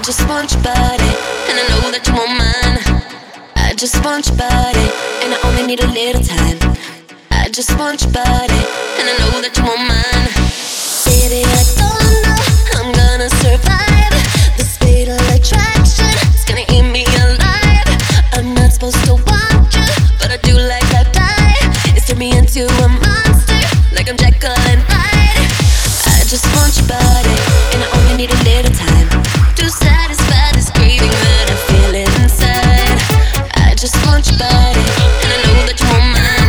just want your body, and I know that you want mine. I just want your body, and I only need a little time. I just want your body, and I know that you want mine. Baby, I don't know I'm gonna survive this fatal attraction. It's gonna eat me alive. I'm not supposed to want you, but I do like I die. It's turned me into a monster, like I'm Jekyll and Hyde. I just want your body, and I only need a little time to satisfy this craving that I feel inside. I just want your body, and I know that you want mine.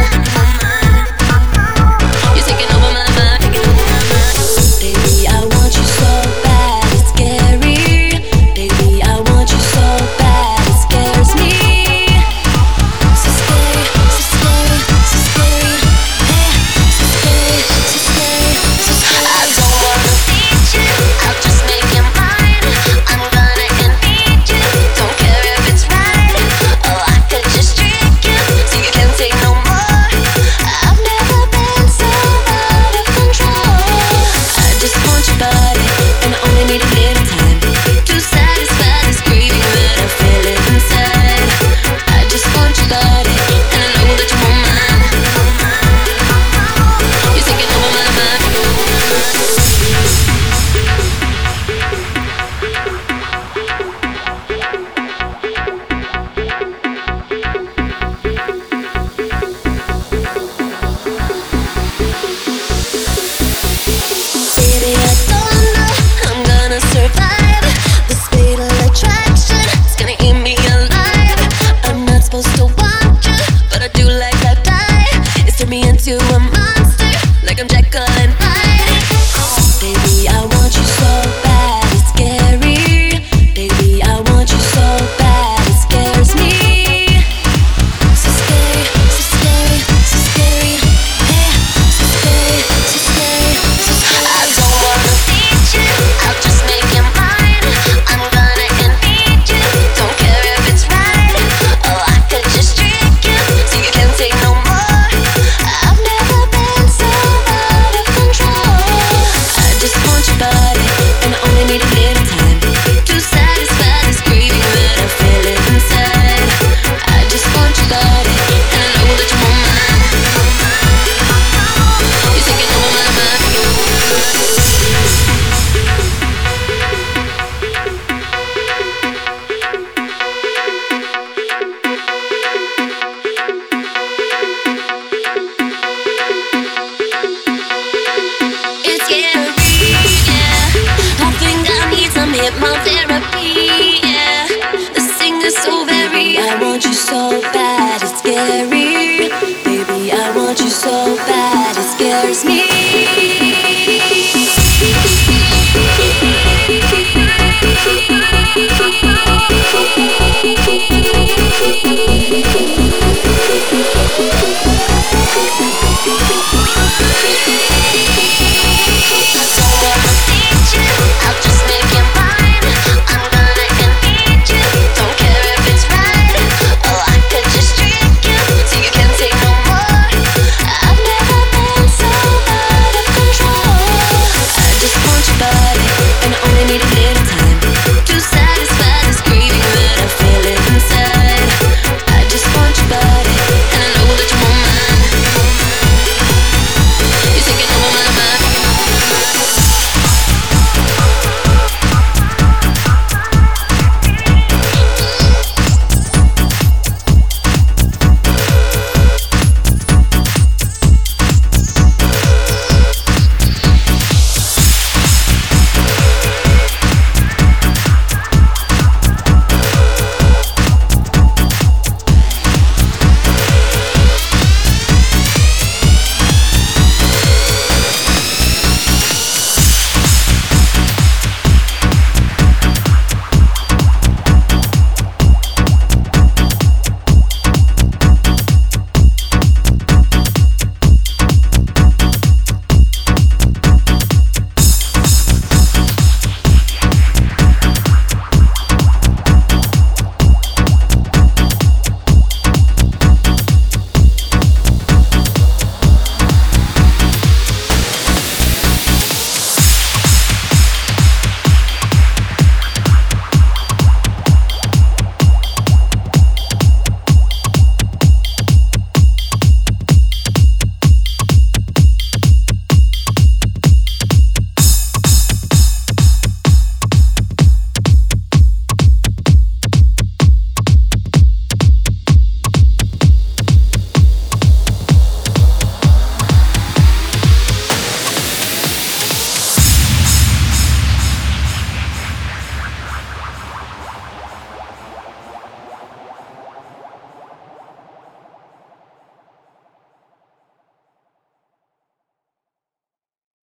You're taking over my mind. Baby, I want you so bad, it's scary. Baby, I want you so bad, it scares me. So scary, so scary, so scary. Hey, so scary, so scary, so scary. I don't wanna beat you, I'll just make you mine. I'm gonna need you, don't care if it's right. Oh, I could just trick you, so you can't take no more. I've never been so out of control. I just want your body, and I only need a little time to satisfy this craving that I feel inside. I just want your body, and I know that you want mine. You're taking over my mind. Baby, I don't know I'm gonna survive this fatal attraction. It's gonna eat me alive. I'm not supposed to want you, but I do like I die. It's turned me into a monster, like I'm Jekyll and Hyde. Baby, I want you so bad, it's scary. Baby, I want you so bad, it scares me. So scary, so scary, so scary. Hey, so scary, so scary, so scary. I don't wanna beat you, I'll just make you mine. I'm gonna need you, don't care if it's right. Oh, I could just trick you, so you can't take no more. I've never been so out of control. I just want your body, and I only need a little time to satisfy this craving that I feel inside. I just want your body, and I know that you want mine. You're taking over my mind. It's scary, yeah. I think I need some hypnotherapy, yeah. This thing is so very. I want you so bad, it's scary. Baby, I want you so bad, it scares me.